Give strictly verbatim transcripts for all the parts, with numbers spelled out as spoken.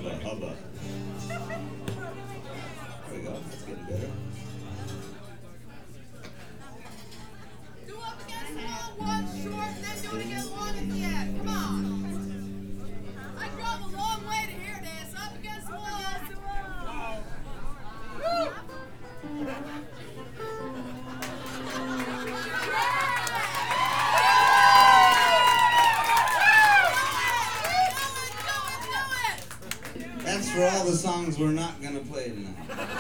hubba, hubba. There we go. That's getting better. Do up against the wall, one short, and then do it again long at the end. Come on. I drove a long way to hear this. Up against the wall. Woo! That's for all the songs we're not going to play tonight.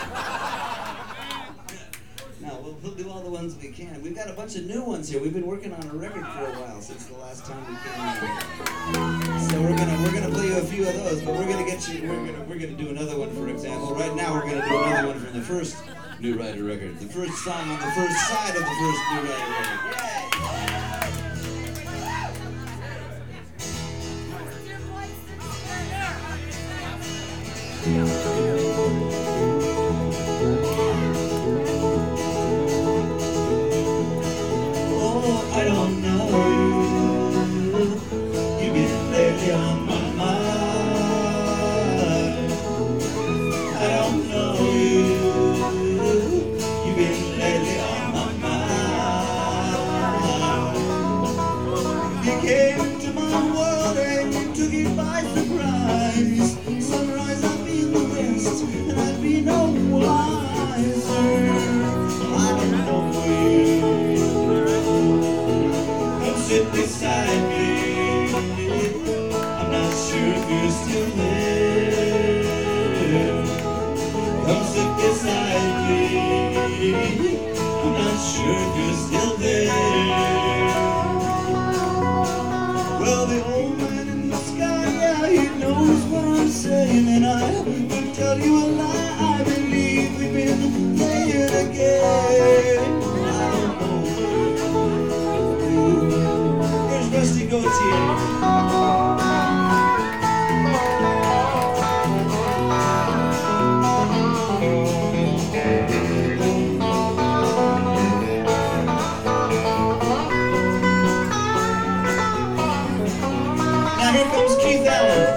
No, we'll, we'll do all the ones we can. We've got a bunch of new ones here. We've been working on a record for a while since the last time we came here. So we're gonna we're gonna play you a few of those, but we're gonna get you we're gonna we're gonna do another one, for example. Right now we're gonna do another one from the first New Rider record. The first song on the first side of the first New Rider record. Oh, I don't know you. You've been lately on my mind. I don't know you. You've been lately on my mind. You came to my world and you took it by surprise. Sunrise up in the west, and I'd be no wiser. I don't know you. Come sit beside me. I'm not sure if you're still there. Come sit beside me. I'm not sure if you're still there. Well, the old man in the sky, yeah, he knows what I'm saying, and I would tell you a lie. I believe we've been playing again. I don't know. Where's Rusty Gauthier? Now here comes Keith Allen.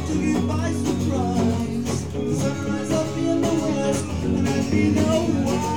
Sunrise up in the west, and I'd be no one.